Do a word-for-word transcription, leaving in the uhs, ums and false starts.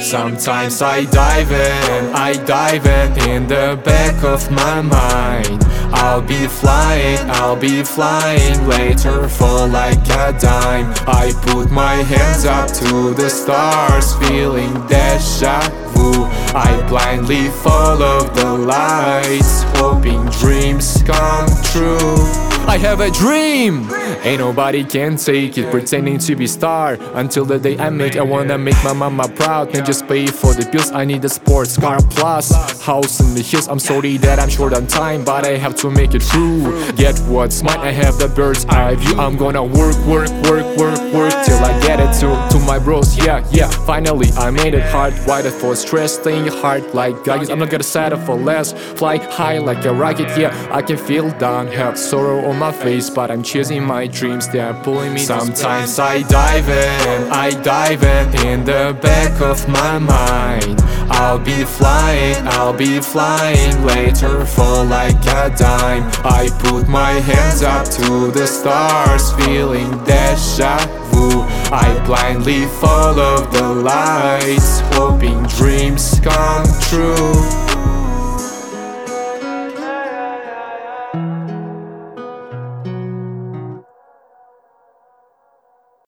Sometimes I dive in, I dive in in the back of my mind. I'll be flying, I'll be flying, later fall like a dime. I put my hands up to the stars, feeling deja vu. I blindly follow the lights, hoping dreams come true. I have a dream, ain't nobody can take it, pretending to be star until the day I make. I wanna make my mama proud, and just pay for the bills. I need a sports car plus house in the hills. I'm sorry that I'm short on time, but I have to make it through. Get what's mine, I have the bird's eye view. I'm gonna work, work, work, work, work till I get it to, to my bros. Yeah, yeah, finally I made it hard. Why the for stress, staying hard like guys. I'm not gonna settle for less, fly high like a rocket. Yeah, I can feel down, have sorrow on my face, but I'm chasing my dreams, they're pulling me. Sometimes I dive in, I dive in in the back of my mind. I'll be flying, I'll be flying, later fall like a dime. I put my hands up to the stars, feeling deja vu. I blindly follow the lights, hoping dreams come true.